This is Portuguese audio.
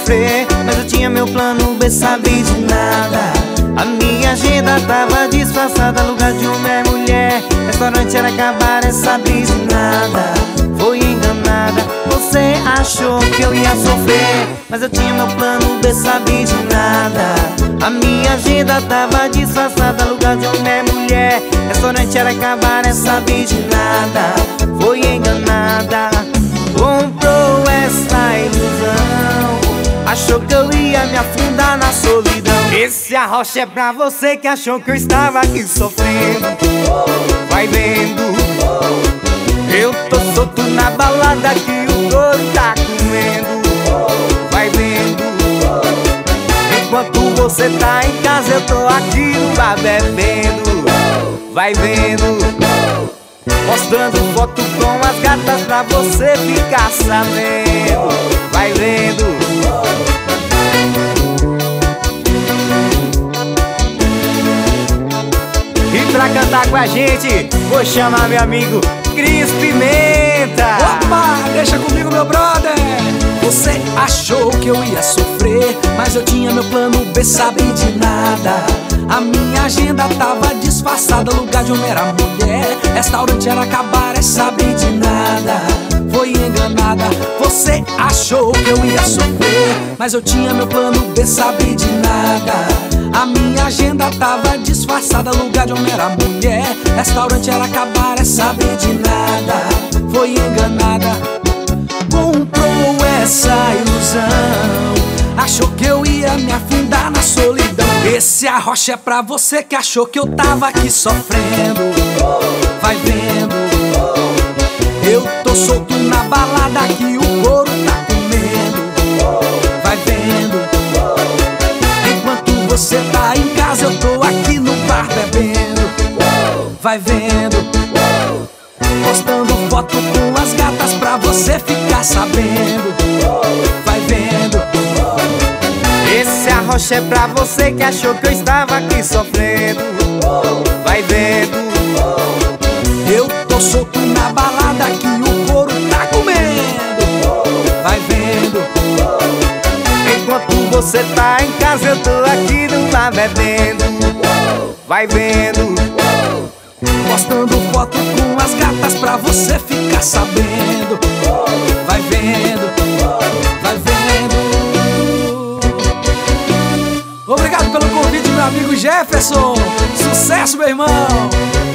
sofrer, mas eu tinha meu plano B, sabe de nada. A minha agenda tava disfarçada, lugar de homem é mulher, restaurante era cabaré, sabe de nada. Foi enganada, você achou que eu ia sofrer, mas eu tinha meu plano B, sabe de nada. A minha agenda tava disfarçada, lugar de homem é mulher, restaurante era cabaré, sabe de nada. Foi enganada, comprou essa ilusão, achou que eu ia me afundar na solidão. Esse arrocha é pra você que achou que eu estava aqui sofrendo. Vai vendo, eu tô solto na balada que o couro tá comendo. Vai vendo, enquanto você tá em casa eu tô aqui no bar bebendo. Vai vendo, mostrando foto com as gatas pra você ficar sabendo. Vai vendo. E pra cantar com a gente, vou chamar meu amigo Cris Pimenta. Opa, deixa comigo, meu brother. Você achou que eu ia sofrer, mas eu tinha meu plano B, sabe de nada. A minha agenda tava disfarçada, lugar de homem era mulher, restaurante era cabaré, sabe de nada. Foi enganada, você achou que eu ia sofrer, mas eu tinha meu plano B, sabe de nada. A minha agenda tava disfarçada, lugar de homem era mulher, restaurante era cabaré, sabe de nada. Foi enganada, comprou essa ilusão, achou que eu ia me afundar na solidão. Esse arrocha é pra você que achou que eu tava aqui sofrendo. Vai vendo, eu tô solto na balada que o couro tá comendo. Vai vendo, enquanto você tá em casa eu tô aqui no bar bebendo. Vai vendo, postando foto com as gatas pra você ficar sabendo. Vai vendo, esse arrocha é pra você que achou que eu estava aqui sofrendo. Vai vendo, eu tô solto na balada que o couro tá comendo. Vai vendo, enquanto você tá em casa eu tô aqui no bar bebendo. Vai vendo, postando foto com as gatas pra você ficar sabendo. Vai vendo, vai vendo. Obrigado pelo convite, meu amigo Jefferson. Sucesso, meu irmão.